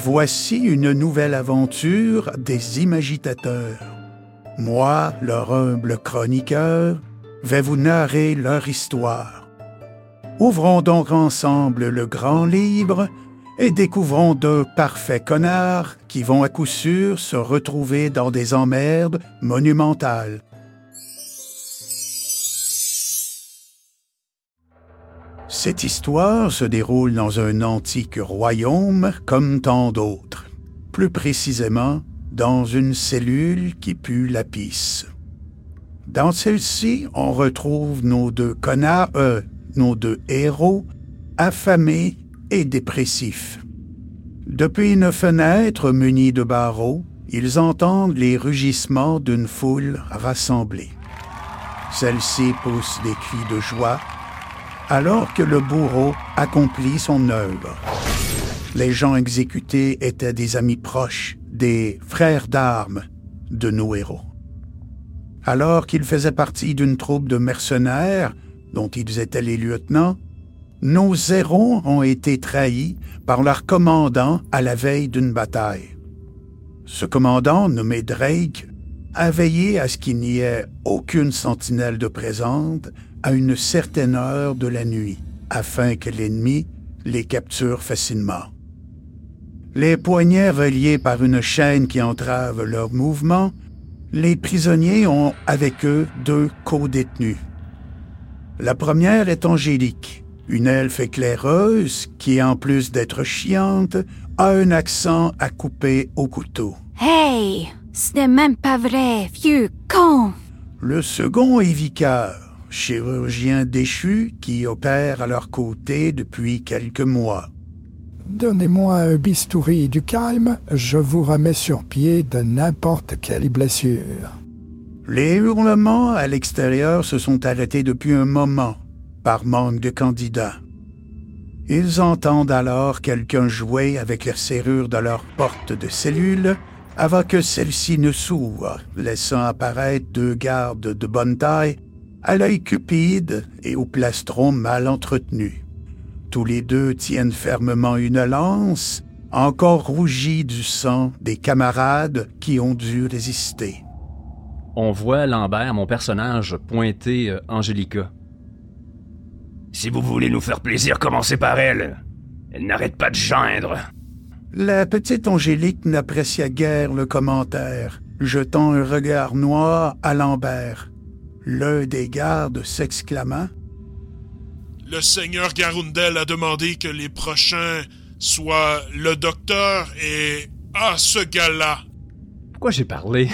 Voici une nouvelle aventure des imagitateurs. Moi, leur humble chroniqueur, vais vous narrer leur histoire. Ouvrons donc ensemble le grand livre et découvrons deux parfaits connards qui vont à coup sûr se retrouver dans des emmerdes monumentales. Cette histoire se déroule dans un antique royaume comme tant d'autres. Plus précisément, dans une cellule qui pue la pisse. Dans celle-ci, on retrouve nos deux héros, affamés et dépressifs. Depuis une fenêtre munie de barreaux, ils entendent les rugissements d'une foule rassemblée. Celle-ci pousse des cris de joie, alors que le bourreau accomplit son œuvre. Les gens exécutés étaient des amis proches, des frères d'armes de nos héros. Alors qu'ils faisaient partie d'une troupe de mercenaires, dont ils étaient les lieutenants, nos héros ont été trahis par leur commandant à la veille d'une bataille. Ce commandant, nommé Drake, a veillé à ce qu'il n'y ait aucune sentinelle de présente à une certaine heure de la nuit, afin que l'ennemi les capture facilement. Les poignets reliés par une chaîne qui entrave leur mouvement, les prisonniers ont avec eux deux co-détenus. La première est Angélique, une elfe éclaireuse qui, en plus d'être chiante, a un accent à couper au couteau. « Hey! Ce n'est même pas vrai, vieux con! » Le second est Vicaire, chirurgien déchu qui opère à leur côté depuis quelques mois. « Donnez-moi un bistouri et du calme, je vous remets sur pied de n'importe quelle blessure. » Les hurlements à l'extérieur se sont arrêtés depuis un moment, par manque de candidats. Ils entendent alors quelqu'un jouer avec la serrure de leur porte de cellule avant que celle-ci ne s'ouvre, laissant apparaître deux gardes de bonne taille, à l'œil cupide et au plastron mal entretenu. Tous les deux tiennent fermement une lance, encore rougie du sang des camarades qui ont dû résister. On voit Lambert, mon personnage, pointer Angélica. « Si vous voulez nous faire plaisir, commencez par elle. Elle n'arrête pas de geindre. » La petite Angélique n'apprécia guère le commentaire, jetant un regard noir à Lambert. L'un des gardes s'exclama: « Le seigneur Garundel a demandé que les prochains soient le docteur et... Ah, ce gars-là! » Pourquoi j'ai parlé?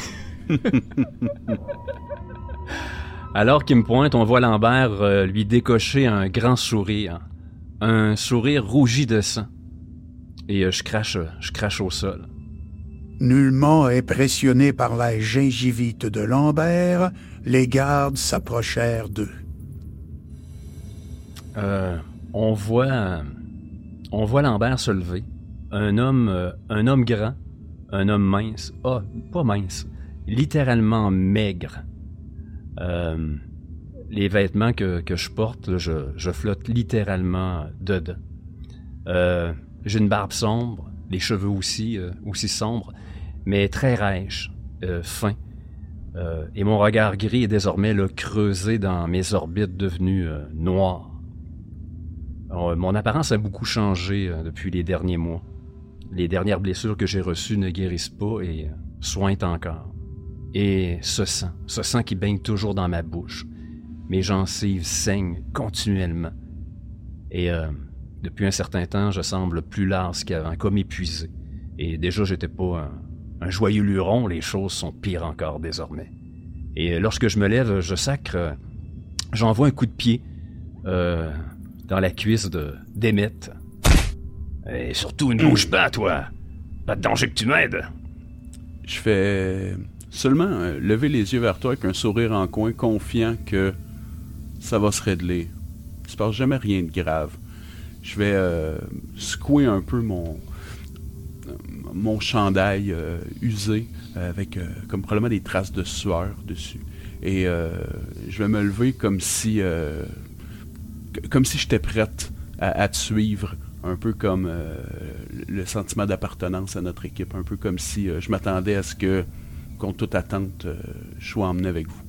Alors qu'il me pointe, on voit Lambert lui décocher un grand sourire. Un sourire rougi de sang. Et je crache au sol. Nullement impressionnés par la gingivite de Lambert, les gardes s'approchèrent d'eux. On voit Lambert se lever. Un homme grand, un homme mince. Ah, pas mince, littéralement maigre. Les vêtements que je porte, là, je flotte littéralement dedans. J'ai une barbe sombre, les cheveux aussi sombres, mais très rêches, fins. Et mon regard gris est désormais là, creusé dans mes orbites devenues noires. Mon apparence a beaucoup changé depuis les derniers mois. Les dernières blessures que j'ai reçues ne guérissent pas et soignent encore. Et ce sang qui baigne toujours dans ma bouche. Mes gencives saignent continuellement. Et depuis un certain temps, je semble plus lasse qu'avant, comme épuisé. Et déjà, j'étais pas un joyeux luron, les choses sont pires encore désormais. Et lorsque je me lève, je sacre, j'envoie un coup de pied dans la cuisse d'Emmett. Et surtout, ne bouge pas, toi. Pas de danger que tu m'aides. Je fais seulement lever les yeux vers toi avec un sourire en coin, confiant que ça va se régler. Il se passe jamais rien de grave. Je vais secouer un peu mon chandail usé, avec comme probablement des traces de sueur dessus. Et je vais me lever comme si j'étais prête à te suivre Un peu comme le sentiment d'appartenance à notre équipe. Un peu comme si je m'attendais à ce que, contre toute attente, je sois emmené avec vous.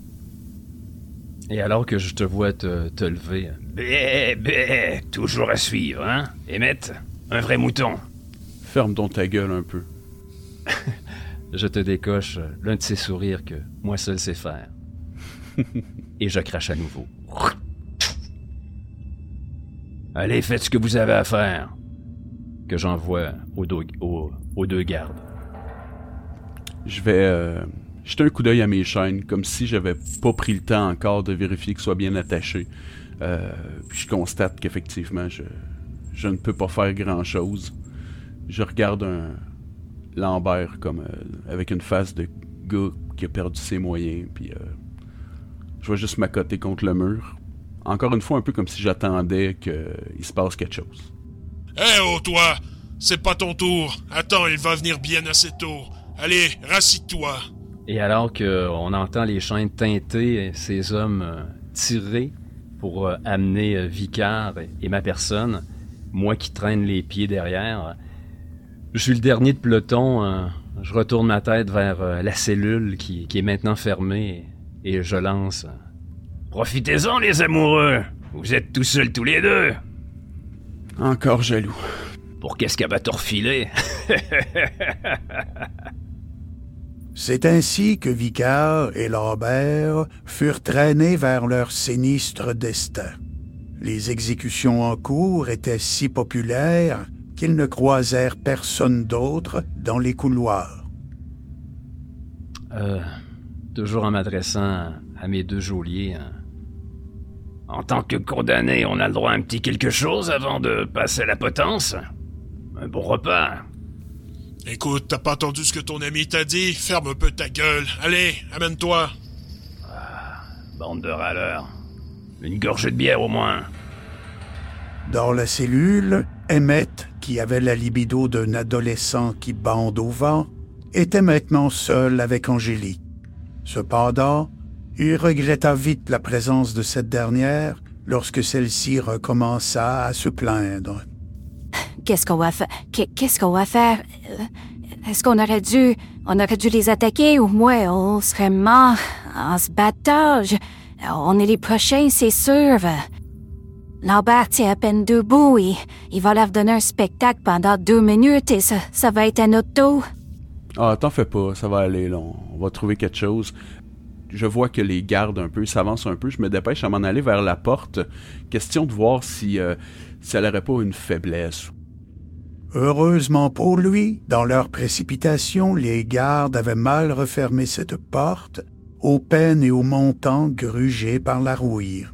Et alors que je te vois te lever... Bé, toujours à suivre, hein? Emmett, un vrai mouton. Ferme donc ta gueule un peu. Je te décoche l'un de ces sourires que moi seul sais faire. Et je crache à nouveau. Allez, faites ce que vous avez à faire. Que j'envoie aux deux gardes. Je vais jeter un coup d'œil à mes chaînes, comme si j'avais pas pris le temps encore de vérifier qu'elles soient bien attachées. Puis je constate qu'effectivement, je ne peux pas faire grand-chose. Je regarde Lambert comme avec une face de gars qui a perdu ses moyens, puis je vais juste m'accoter contre le mur. Encore une fois, un peu comme si j'attendais qu'il se passe quelque chose. Oh, toi! C'est pas ton tour. Attends, il va venir bien assez tôt. Allez, rassis-toi. Et alors qu'on entend les chaînes teinter, ces hommes tirer pour amener Vicar et ma personne, moi qui traîne les pieds derrière, je suis le dernier de peloton. Je retourne ma tête vers la cellule qui est maintenant fermée et je lance... Profitez-en, les amoureux. Vous êtes tout seuls tous les deux. Encore jaloux. Pour qu'est-ce qu'elle va te refiler? C'est ainsi que Vicar et Lambert furent traînés vers leur sinistre destin. Les exécutions en cours étaient si populaires qu'ils ne croisèrent personne d'autre dans les couloirs. Toujours en m'adressant à mes deux geôliers. En tant que condamné, on a le droit à un petit quelque chose avant de passer à la potence? Un bon repas. Écoute, t'as pas entendu ce que ton ami t'a dit? Ferme un peu ta gueule. Allez, amène-toi. Bande de râleurs. Une gorgée de bière au moins. Dans la cellule, Emmett, qui avait la libido d'un adolescent qui bande au vent, était maintenant seul avec Angélique. Cependant, il regretta vite la présence de cette dernière lorsque celle-ci recommença à se plaindre. Qu'est-ce qu'on va faire? Qu'est-ce qu'on va faire? Est-ce qu'on aurait dû les attaquer ou moi, on serait morts en se battant? On est les prochains, c'est sûr. Lambert tient à peine debout et il va leur donner un spectacle pendant 2 minutes et ça va être à notre tour. Ah, t'en fais pas, ça va aller, là. On va trouver quelque chose. Je vois que les gardes un peu s'avancent un peu. Je me dépêche à m'en aller vers la porte. Question de voir si elle n'aurait pas une faiblesse. Heureusement pour lui, dans leur précipitation, les gardes avaient mal refermé cette porte, aux peines et aux montants grugés par la rouille.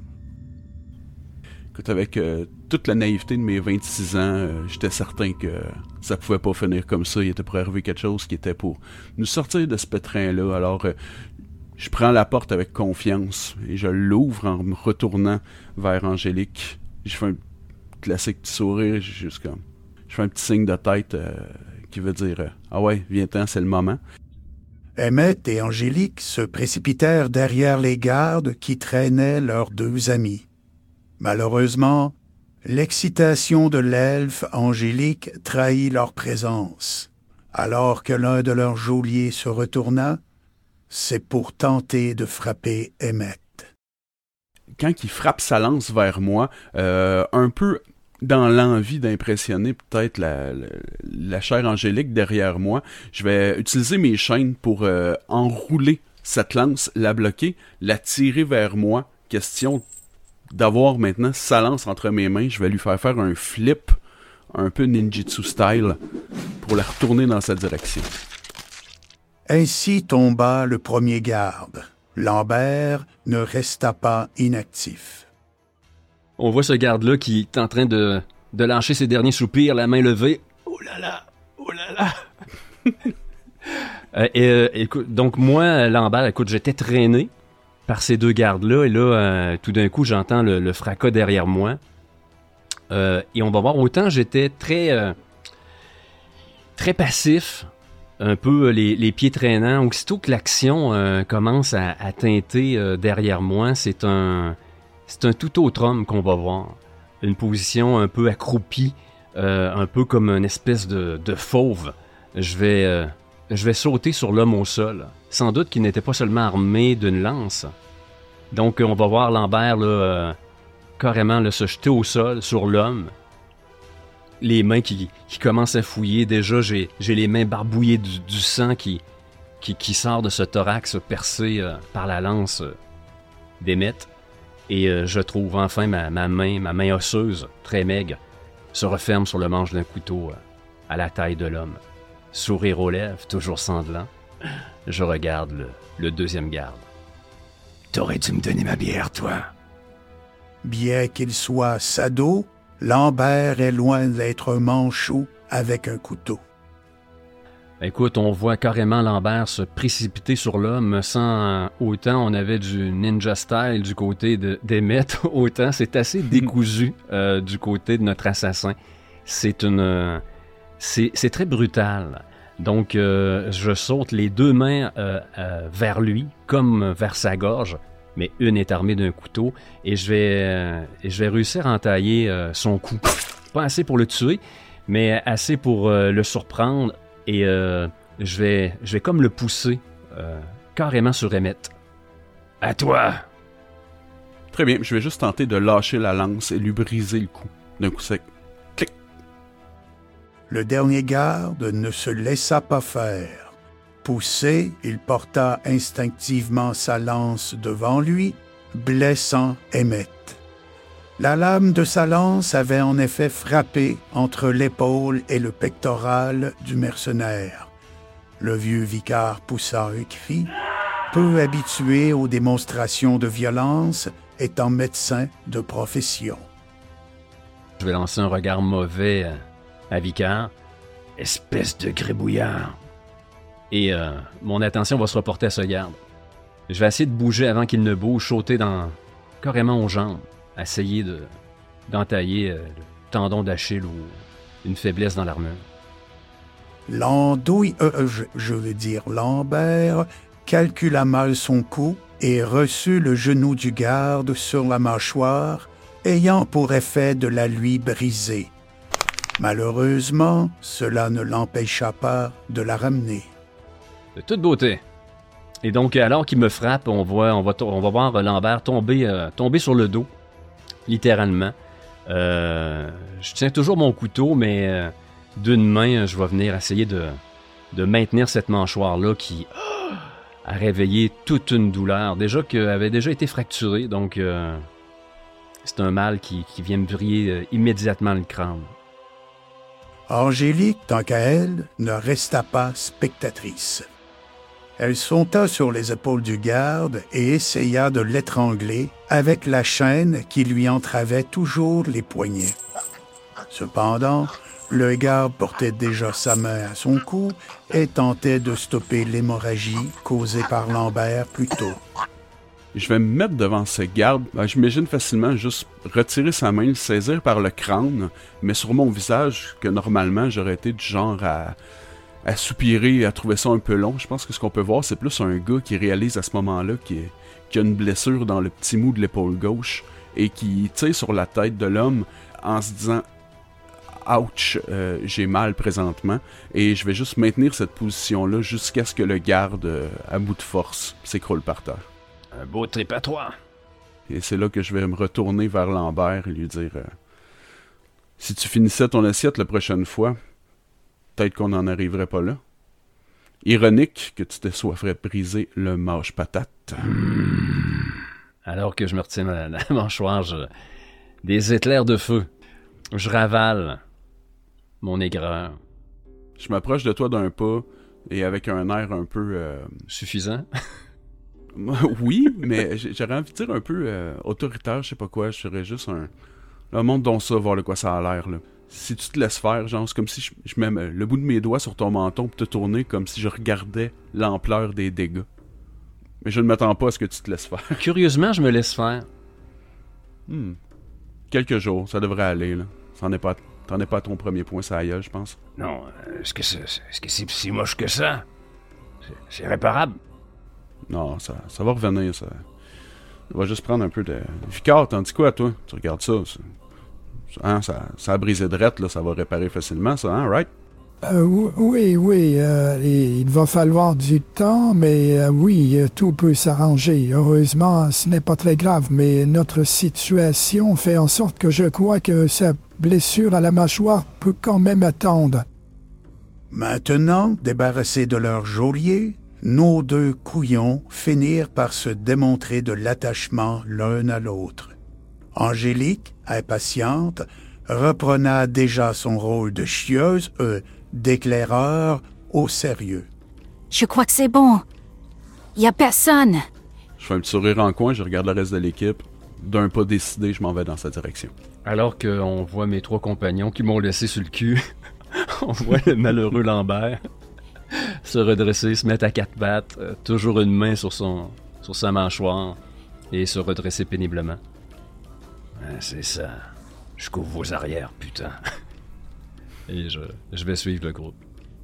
Écoute, avec toute la naïveté de mes 26 ans, j'étais certain que ça pouvait pas finir comme ça. Il était pour arriver quelque chose qui était pour nous sortir de ce pétrin-là. Alors, je prends la porte avec confiance et je l'ouvre en me retournant vers Angélique. Je fais un classique petit sourire, je fais un petit signe de tête qui veut dire « Ah ouais, viens-t'en, c'est le moment ». Emmett et Angélique se précipitèrent derrière les gardes qui traînaient leurs 2 amis. Malheureusement, l'excitation de l'elfe Angélique trahit leur présence. Alors que l'un de leurs geôliers se retourna, c'est pour tenter de frapper Emmett. Quand il frappe sa lance vers moi, un peu dans l'envie d'impressionner peut-être la chère Angélique derrière moi, je vais utiliser mes chaînes pour enrouler cette lance, la bloquer, la tirer vers moi. Question d'avoir maintenant sa lance entre mes mains. Je vais lui faire un flip, un peu ninjutsu style, pour la retourner dans sa direction. Ainsi tomba le premier garde. Lambert ne resta pas inactif. On voit ce garde-là qui est en train de lâcher ses derniers soupirs, la main levée. Oh là là! Oh là là! Écoute, donc moi, Lambert, écoute, j'étais traîné par ces 2 gardes-là, et là, tout d'un coup, j'entends le fracas derrière moi. Et on va voir, autant j'étais très passif, un peu les pieds traînants. Aussitôt que l'action commence à teinter derrière moi, c'est un tout autre homme qu'on va voir. Une position un peu accroupie, un peu comme une espèce de fauve. Je vais sauter sur l'homme au sol. Sans doute qu'il n'était pas seulement armé d'une lance. Donc, on va voir Lambert là, carrément là, se jeter au sol sur l'homme. Les mains qui commencent à fouiller. Déjà, j'ai les mains barbouillées du sang qui sort de ce thorax percé par la lance d'Emmett. Et je trouve enfin ma main osseuse, très maigre, se referme sur le manche d'un couteau à la taille de l'homme. Sourire aux lèvres, toujours sanglant, je regarde le deuxième garde. T'aurais dû me donner ma bière, toi. Bien qu'il soit sado, Lambert est loin d'être un manchot avec un couteau. Écoute, on voit carrément Lambert se précipiter sur l'homme sans... Autant on avait du ninja style du côté d'Emmett, autant c'est assez décousu du côté de notre assassin. C'est très brutal. Donc, je saute les deux mains vers lui, comme vers sa gorge, mais une est armée d'un couteau, et je vais réussir à entailler son cou. Pas assez pour le tuer, mais assez pour le surprendre, et je vais comme le pousser carrément sur Emmett. À toi! Très bien, je vais juste tenter de lâcher la lance et lui briser le cou d'un coup sec. Clic! Le dernier garde ne se laissa pas faire. Poussé, il porta instinctivement sa lance devant lui, blessant Emmett. La lame de sa lance avait en effet frappé entre l'épaule et le pectoral du mercenaire. Le vieux vicaire poussa un cri, peu habitué aux démonstrations de violence, étant médecin de profession. Je vais lancer un regard mauvais à Vicaire. Espèce de gribouillard. Et mon attention va se reporter à ce garde. Je vais essayer de bouger avant qu'il ne bouge, sauter carrément aux jambes, essayer d'entailler le tendon d'Achille ou une faiblesse dans l'armure. Lambert calcula mal son coup et reçut le genou du garde sur la mâchoire, ayant pour effet de la lui briser. Malheureusement, cela ne l'empêcha pas de la ramener. De toute beauté. Et donc, alors qu'il me frappe, on va voir Lambert tomber sur le dos, littéralement. Je tiens toujours mon couteau, mais d'une main, je vais venir essayer de maintenir cette mâchoire-là qui a réveillé toute une douleur, qui avait déjà été fracturée, donc c'est un mal qui vient me briller immédiatement le crâne. Angélique, tant qu'à elle, ne resta pas spectatrice. Elle sauta sur les épaules du garde et essaya de l'étrangler avec la chaîne qui lui entravait toujours les poignets. Cependant, le garde portait déjà sa main à son cou et tentait de stopper l'hémorragie causée par Lambert plus tôt. Je vais me mettre devant ce garde. J'imagine facilement juste retirer sa main, le saisir par le crâne, mais sur mon visage, que normalement j'aurais été du genre à soupirer et à trouver ça un peu long. Je pense que ce qu'on peut voir, c'est plus un gars qui réalise à ce moment-là qui a une blessure dans le petit mou de l'épaule gauche et qui tire sur la tête de l'homme en se disant « Ouch, j'ai mal présentement » et je vais juste maintenir cette position-là jusqu'à ce que le garde, à bout de force, s'écroule par terre. Un beau trip à toi. Et c'est là que je vais me retourner vers Lambert et lui dire si tu finissais ton assiette la prochaine fois, peut-être qu'on n'en arriverait pas là. Ironique que tu te soiferais de briser le mâche-patate. Alors que je me retiens la mâchoire, des éclairs de feu. Je ravale mon aigreur. Je m'approche de toi d'un pas et avec un air un peu... Suffisant? Oui, mais j'aurais envie de dire un peu autoritaire, je sais pas quoi. Je serais juste un montre donc ça, voir de quoi ça a l'air, là. Si tu te laisses faire, genre, c'est comme si je mets le bout de mes doigts sur ton menton pour te tourner comme si je regardais l'ampleur des dégâts. Mais je ne m'attends pas à ce que tu te laisses faire. Curieusement, je me laisse faire. Quelques jours, ça devrait aller, là. T'en es pas à ton premier point, ça aille, je pense. Non, est-ce que c'est si moche que ça? C'est réparable? Non, ça va revenir, ça. On va juste prendre un peu de... Vicard, t'en dis quoi, toi? Tu regardes ça, Hein, ça a brisé drette, là, ça va réparer facilement, ça, hein, right? Oui, il va falloir du temps, mais oui, tout peut s'arranger. Heureusement, ce n'est pas très grave, mais notre situation fait en sorte que je crois que sa blessure à la mâchoire peut quand même attendre. Maintenant, débarrassés de leur geôlier, nos deux couillons finirent par se démontrer de l'attachement l'un à l'autre. Angélique, impatiente, reprenait déjà son rôle de chieuse, d'éclaireur au sérieux. Je crois que c'est bon. Y a personne. Je fais un petit sourire en coin, je regarde le reste de l'équipe. D'un pas décidé, je m'en vais dans sa direction. Alors qu'on voit mes 3 compagnons qui m'ont laissé sur le cul, on voit le malheureux Lambert se redresser, se mettre à 4 pattes, toujours une main sur sa mâchoire, et se redresser péniblement. C'est ça. Je couvre vos arrières, putain. Et je vais suivre le groupe.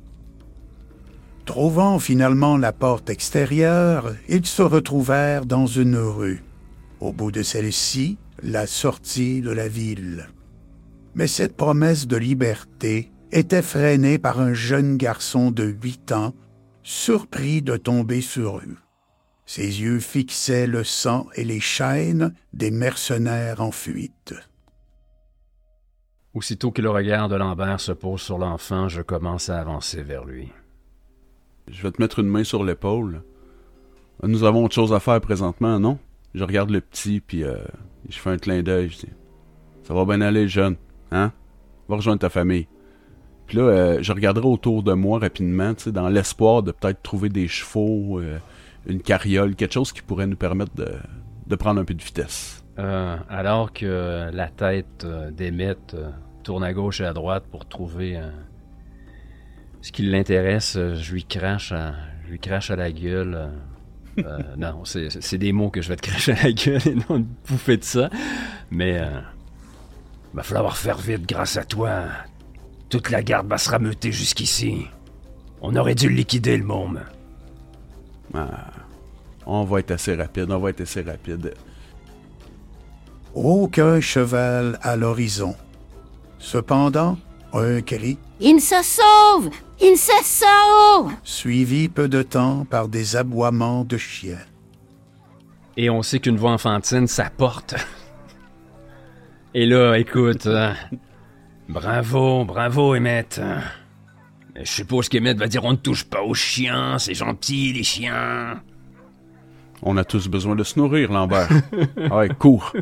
Trouvant finalement la porte extérieure, ils se retrouvèrent dans une rue. Au bout de celle-ci, la sortie de la ville. Mais cette promesse de liberté était freinée par un jeune garçon de 8 ans, surpris de tomber sur eux. Ses yeux fixaient le sang et les chaînes des mercenaires en fuite. Aussitôt que le regard de Lambert se pose sur l'enfant, je commence à avancer vers lui. Je vais te mettre une main sur l'épaule. Nous avons autre chose à faire présentement, non? Je regarde le petit, puis je fais un clin d'œil. Je dis, ça va bien aller, jeune, hein? Va rejoindre ta famille. Puis là, je regarderai autour de moi rapidement, tu sais, dans l'espoir de peut-être trouver des chevaux, une carriole, quelque chose qui pourrait nous permettre de prendre un peu de vitesse. Alors que la tête d'Emmett tourne à gauche et à droite pour trouver ce qui l'intéresse, je lui crache à la gueule. Non, c'est des mots que je vais te cracher à la gueule et non une bouffée de ça. Mais va falloir faire vite grâce à toi. Toute la garde va se rameuter jusqu'ici. On aurait dû liquider le môme. On va être assez rapide. Aucun cheval à l'horizon. Cependant, un cri, « Il se sauve! Il se sauve! » suivi peu de temps par des aboiements de chiens. Et on sait qu'une voix enfantine, ça porte. Et là, écoute... Bravo, Emmett. Je suppose qu'Emmett va dire on ne touche pas aux chiens, c'est gentil, les chiens. On a tous besoin de se nourrir, Lambert. Ouais, cours.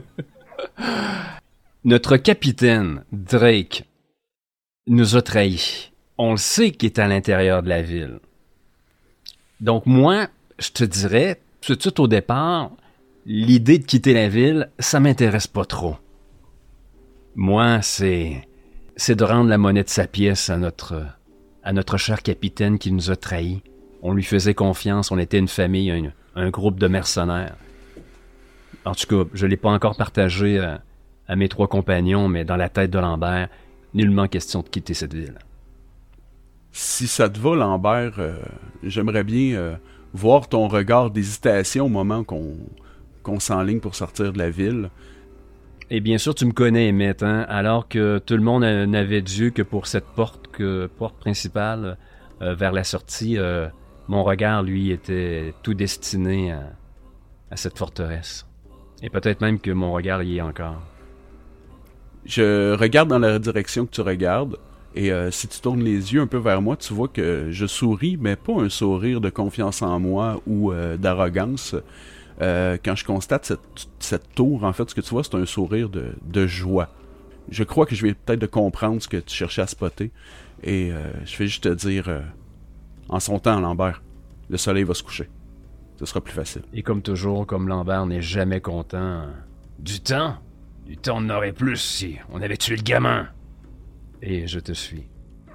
Notre capitaine, Drake, nous a trahis. On le sait qu'il est à l'intérieur de la ville. Donc moi, je te dirais, tout de suite au départ, l'idée de quitter la ville, ça m'intéresse pas trop. Moi, c'est de rendre la monnaie de sa pièce à notre cher capitaine qui nous a trahis. On lui faisait confiance, on était une famille, un groupe de mercenaires. En tout cas, je ne l'ai pas encore partagé à mes 3 compagnons, mais dans la tête de Lambert, nullement question de quitter cette ville. Si ça te va, Lambert, j'aimerais bien voir ton regard d'hésitation au moment qu'on s'enligne pour sortir de la ville. Et bien sûr, tu me connais, Emmett, hein? Alors que tout le monde n'avait d'yeux que pour cette porte principale vers la sortie, mon regard, lui, était tout destiné à cette forteresse. Et peut-être même que mon regard y est encore. Je regarde dans la direction que tu regardes, et si tu tournes les yeux un peu vers moi, tu vois que je souris, mais pas un sourire de confiance en moi ou d'arrogance. Quand je constate cette tour, en fait, ce que tu vois, c'est un sourire de joie. Je crois que je vais peut-être de comprendre ce que tu cherchais à spotter. Et je vais juste te dire, en son temps, Lambert, le soleil va se coucher. Ce sera plus facile. Et comme toujours, comme Lambert n'est jamais content... Du temps, on en aurait plus si on avait tué le gamin. Et je te suis.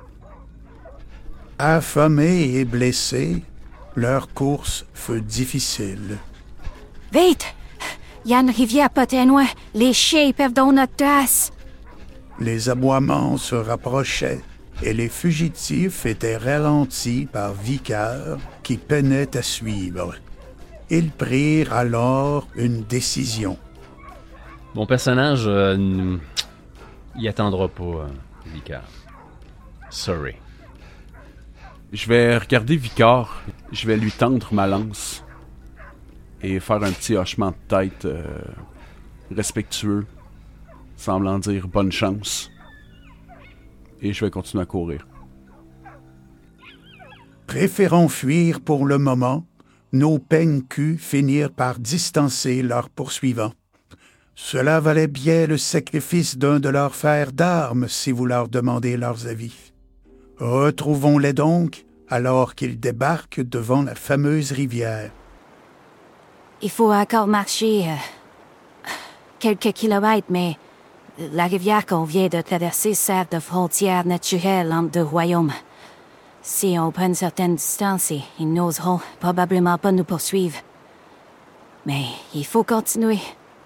Affamés et blessés, leur course fut difficile. Vite! Il y a une rivière pas très loin. Les chiens peuvent dans notre trace. Les aboiements se rapprochaient et les fugitifs étaient ralentis par Vicaire qui peinait à suivre. Ils prirent alors une décision. Mon personnage Il attendra pas, Vicar. Sorry. Je vais regarder Vicar. Je vais lui tendre ma lance. Et faire un petit hochement de tête respectueux, semblant dire bonne chance. Et je vais continuer à courir. Préférant fuir pour le moment, nos peignes-culs finirent par distancer leurs poursuivants. Cela valait bien le sacrifice d'un de leurs fers d'armes si vous leur demandez leurs avis. Retrouvons-les donc alors qu'ils débarquent devant la fameuse rivière. Il faut encore marcher quelques kilomètres, mais la rivière qu'on vient de traverser sert de frontière naturelle entre deux royaumes. Si on prend une certaine distance, ils n'oseront probablement pas nous poursuivre. Mais il faut continuer.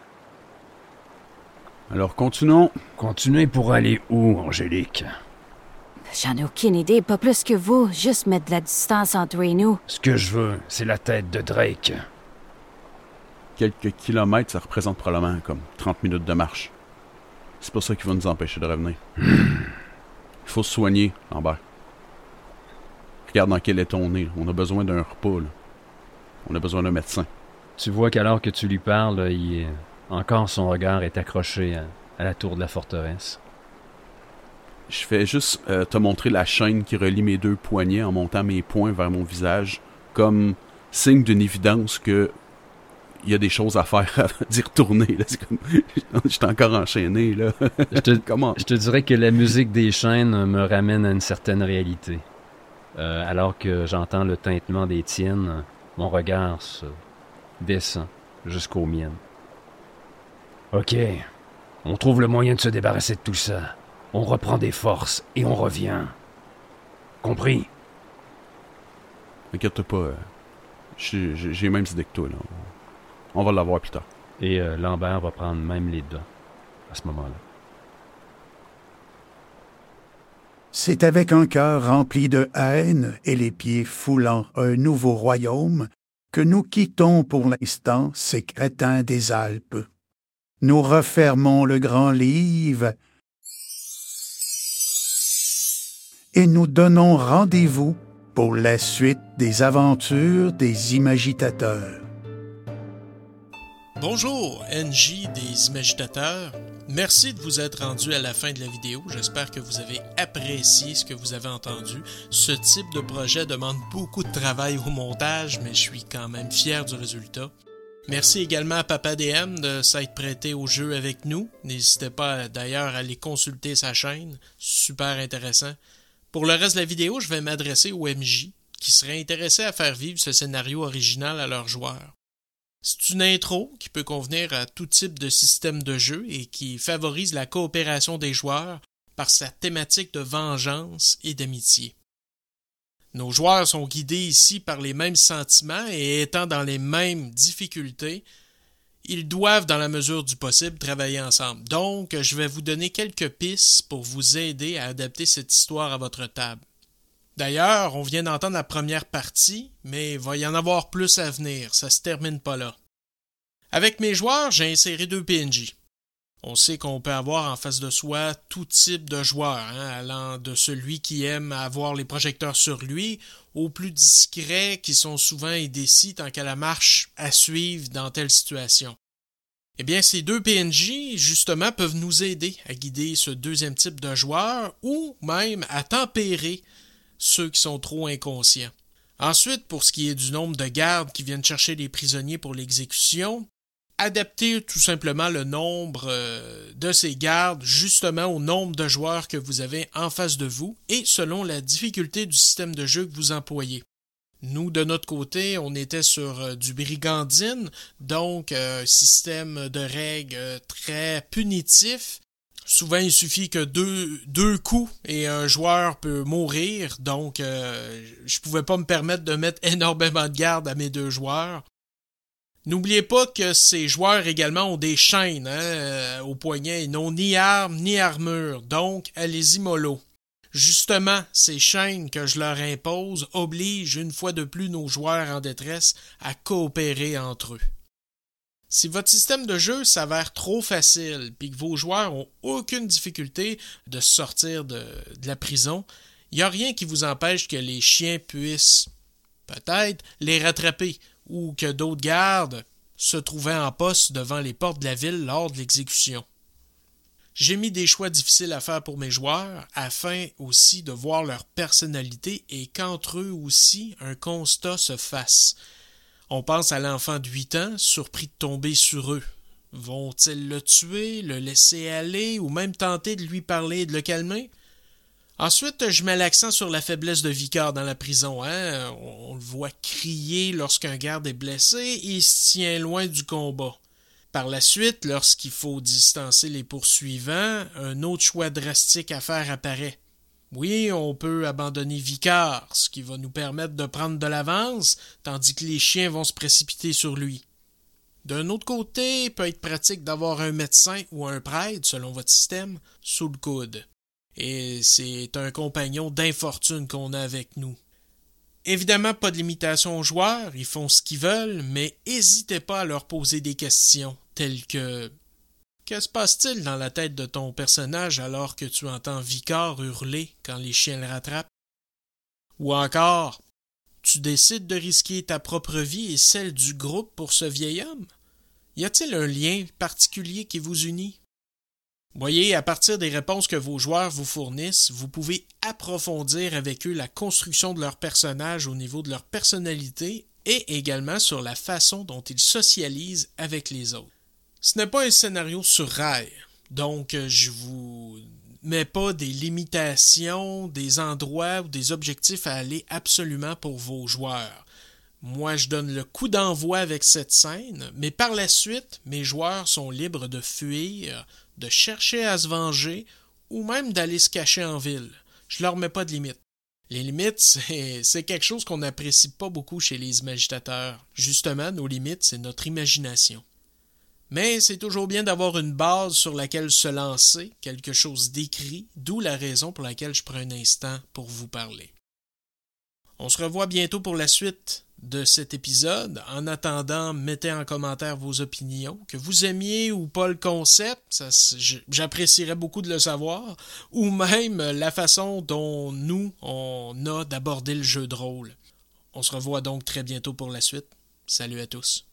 Alors continuons. Continuez pour aller où, Angélique? J'en ai aucune idée, pas plus que vous. Juste mettre de la distance entre et nous. Ce que je veux, c'est la tête de Drake. Quelques kilomètres, ça représente probablement comme 30 minutes de marche. C'est pas ça qui va nous empêcher de revenir. Il faut se soigner, Lambert. Regarde dans quel état on est. On a besoin d'un repas, là. On a besoin d'un médecin. Tu vois qu'alors que tu lui parles, encore son regard est accroché à la tour de la forteresse. Je fais juste te montrer la chaîne qui relie mes deux poignets en montant mes poings vers mon visage, comme signe d'une évidence que il y a des choses à faire avant d'y retourner. Là. C'est comme, j'étais encore enchaîné. Là. Comment? Je te dirais que la musique des chaînes me ramène à une certaine réalité. Alors que j'entends le tintement des tiennes, mon regard se descend jusqu'aux miennes. Ok, on trouve le moyen de se débarrasser de tout ça. On reprend des forces et on revient. Compris? Inquiète pas, j'ai même idée que toi. Là. On va l'avoir plus tard. Et Lambert va prendre même les devants à ce moment-là. C'est avec un cœur rempli de haine et les pieds foulant un nouveau royaume que nous quittons pour l'instant ces crétins des Alpes. Nous refermons le grand livre et nous donnons rendez-vous pour la suite des aventures des Imagitateurs. Bonjour, NJ des Imagitateurs. Merci de vous être rendu à la fin de la vidéo. J'espère que vous avez apprécié ce que vous avez entendu. Ce type de projet demande beaucoup de travail au montage, mais je suis quand même fier du résultat. Merci également à Papa DM de s'être prêté au jeu avec nous. N'hésitez pas d'ailleurs à aller consulter sa chaîne. Super intéressant. Pour le reste de la vidéo, je vais m'adresser aux MJ qui seraient intéressés à faire vivre ce scénario original à leurs joueurs. C'est une intro qui peut convenir à tout type de système de jeu et qui favorise la coopération des joueurs par sa thématique de vengeance et d'amitié. Nos joueurs sont guidés ici par les mêmes sentiments et étant dans les mêmes difficultés, ils doivent, dans la mesure du possible, travailler ensemble. Donc, je vais vous donner quelques pistes pour vous aider à adapter cette histoire à votre table. D'ailleurs, on vient d'entendre la première partie, mais il va y en avoir plus à venir, ça se termine pas là. Avec mes joueurs, j'ai inséré 2 PNJ. On sait qu'on peut avoir en face de soi tout type de joueur, allant de celui qui aime avoir les projecteurs sur lui, aux plus discrets qui sont souvent indécis tant qu'à la marche à suivre dans telle situation. Eh bien, ces 2 PNJ, justement, peuvent nous aider à guider ce deuxième type de joueur ou même à tempérer ceux qui sont trop inconscients. Ensuite, pour ce qui est du nombre de gardes qui viennent chercher les prisonniers pour l'exécution, adaptez tout simplement le nombre de ces gardes justement au nombre de joueurs que vous avez en face de vous et selon la difficulté du système de jeu que vous employez. Nous, de notre côté, on était sur du brigandine, donc un système de règles très punitif. Souvent, il suffit que deux coups et un joueur peut mourir, donc je pouvais pas me permettre de mettre énormément de garde à mes 2 joueurs. N'oubliez pas que ces joueurs également ont des chaînes au poignet, ils n'ont ni armes ni armure, donc allez-y mollo. Justement, ces chaînes que je leur impose obligent une fois de plus nos joueurs en détresse à coopérer entre eux. Si votre système de jeu s'avère trop facile puis que vos joueurs ont aucune difficulté de sortir de la prison, il n'y a rien qui vous empêche que les chiens puissent peut-être les rattraper ou que d'autres gardes se trouvaient en poste devant les portes de la ville lors de l'exécution. J'ai mis des choix difficiles à faire pour mes joueurs afin aussi de voir leur personnalité et qu'entre eux aussi un constat se fasse. On pense à l'enfant de 8 ans, surpris de tomber sur eux. Vont-ils le tuer, le laisser aller ou même tenter de lui parler et de le calmer? Ensuite, je mets l'accent sur la faiblesse de Vicar dans la prison. On le voit crier lorsqu'un garde est blessé et il se tient loin du combat. Par la suite, lorsqu'il faut distancer les poursuivants, un autre choix drastique à faire apparaît. Oui, on peut abandonner Vicar, ce qui va nous permettre de prendre de l'avance, tandis que les chiens vont se précipiter sur lui. D'un autre côté, il peut être pratique d'avoir un médecin ou un prêtre, selon votre système, sous le coude. Et c'est un compagnon d'infortune qu'on a avec nous. Évidemment, pas de limitation aux joueurs, ils font ce qu'ils veulent, mais n'hésitez pas à leur poser des questions, telles que « Que se passe-t-il dans la tête de ton personnage alors que tu entends Vicar hurler quand les chiens le rattrapent? » Ou encore « Tu décides de risquer ta propre vie et celle du groupe pour ce vieil homme? Y a-t-il un lien particulier qui vous unit? » Voyez, à partir des réponses que vos joueurs vous fournissent, vous pouvez approfondir avec eux la construction de leur personnage au niveau de leur personnalité et également sur la façon dont ils socialisent avec les autres. Ce n'est pas un scénario sur rail, donc je vous mets pas des limitations, des endroits ou des objectifs à aller absolument pour vos joueurs. Moi, je donne le coup d'envoi avec cette scène, mais par la suite, mes joueurs sont libres de fuir, de chercher à se venger ou même d'aller se cacher en ville. Je leur mets pas de limites. Les limites, c'est quelque chose qu'on n'apprécie pas beaucoup chez les imagitateurs. Justement, nos limites, c'est notre imagination. Mais c'est toujours bien d'avoir une base sur laquelle se lancer, quelque chose d'écrit, d'où la raison pour laquelle je prends un instant pour vous parler. On se revoit bientôt pour la suite de cet épisode. En attendant, mettez en commentaire vos opinions. Que vous aimiez ou pas le concept, j'apprécierais beaucoup de le savoir. Ou même la façon dont nous, on a d'aborder le jeu de rôle. On se revoit donc très bientôt pour la suite. Salut à tous.